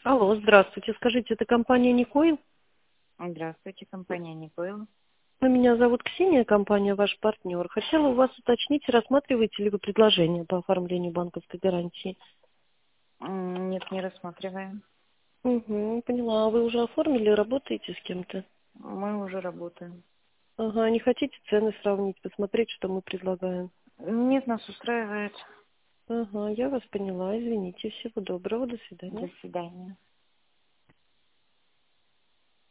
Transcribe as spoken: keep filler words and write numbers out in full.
Алло, здравствуйте. Скажите, это компания Никойл? Здравствуйте, компания Никойл. Ну, меня зовут Ксения, компания ваш партнер. Хотела у вас уточнить, рассматриваете ли вы предложение по оформлению банковской гарантии? М, Нет, не рассматриваем. Угу, поняла. А вы уже оформили, работаете с кем-то? Мы уже работаем. Ага, не хотите цены сравнить, посмотреть, что мы предлагаем? Нет, нас устраивает. Ага, я вас поняла, извините. Всего доброго, до До свидания. свидания.